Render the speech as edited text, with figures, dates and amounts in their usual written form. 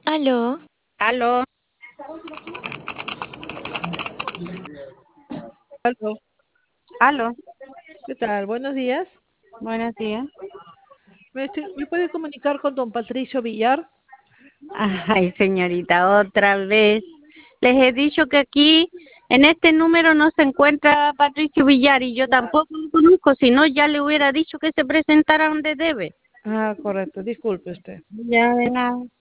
Aló, Aló, Aló, aló, ¿qué tal? Buenos días. buenos días. ¿Me puede comunicar con don Patricio Villar? Ay, señorita, otra vez. Les he dicho que aquí en este número no se encuentra Patricio Villar y yo tampoco lo conozco, si no ya le hubiera dicho que se presentara donde debe. Ah, correcto, disculpe usted. Ya de nada.